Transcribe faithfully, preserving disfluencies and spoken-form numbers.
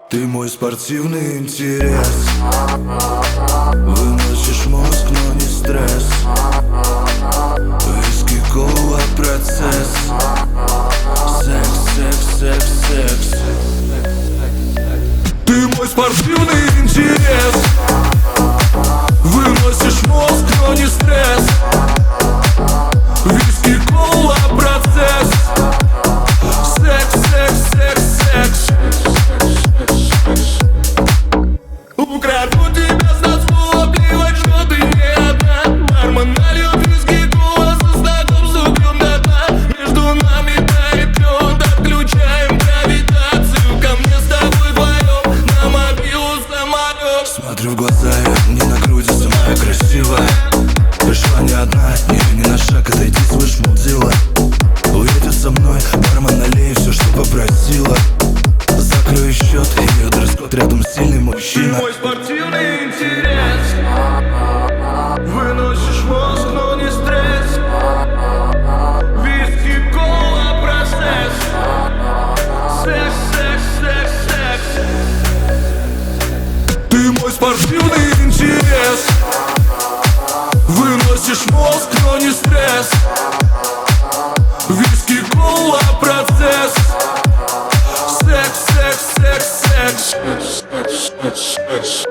Ты мой спортивный интерес. Выносишь мозг, но не стресс. Виски, кола, процесс. Секс, секс, секс, секс. Ты мой спортивный интерес. Выносишь мозг, но не стресс. Виски, кола, процесс. Секс, секс, секс, секс. Украду тебя с танцпола, плевать, что ты не одна. Бармен нальет виски, кола, со знакомством пьем до дна. Между нами тает лед, отключаем гравитацию. Ко мне с тобой вдвоем, на мобилу самолет. Смотрю в глаза, я не на груди, самая красивая. Пришла не одна, не, не на шаг отойти, слышь, мудила. Уедет со мной, бармен, налей все, что попросила. Закрою счет, ее дресс-код, рядом сильный мужчина. Ты мой спортивный интерес. Выносишь мозг, но не стресс. Виски, кола, процесс. Секс, секс, секс, секс. Ты мой спортивный интерес. Выносишь мозг, но не стресс. Виски, кола, процесс. Секс, секс, секс, секс.